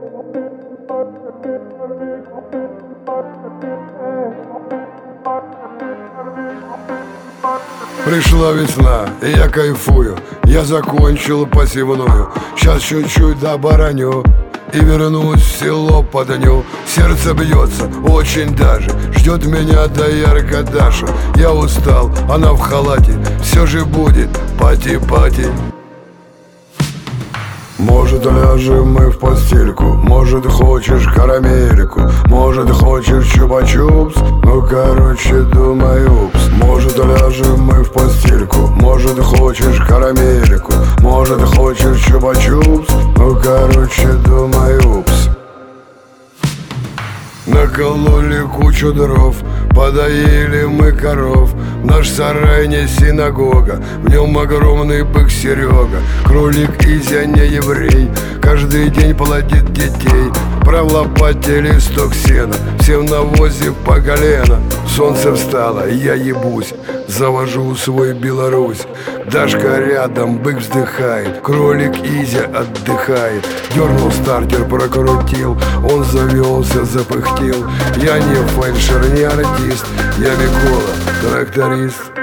Пришла весна, и я кайфую. Я закончил посевную. Сейчас чуть-чуть добараню и вернусь в село под дню. Сердце бьется очень даже, ждет меня доярка Даша. Я устал, она в халате, все же будет пати-пати. Может, ляжем мы в постельку, может, хочешь карамельку, может, хочешь чупа-чупс, ну, короче, думай, упс. Может, ляжем мы в постельку, может, хочешь карамельку, может, хочешь чупа-чупс, ну, короче, думай, упс. Накололи кучу дров, подоили мы коров. Наш сарай не синагога, в нем огромный бык Серега. Кролик Изя не еврей, каждый день плодит детей. Про в лопате листок сена, все в навозе по колено. Солнце встало, я ебусь, завожу свой Беларусь. Дашка рядом, бык вздыхает, кролик Изя отдыхает. Дернул стартер, прокрутил, он завелся, запыхтел. Я не фельдшер, не артист, я Микола, тракторист.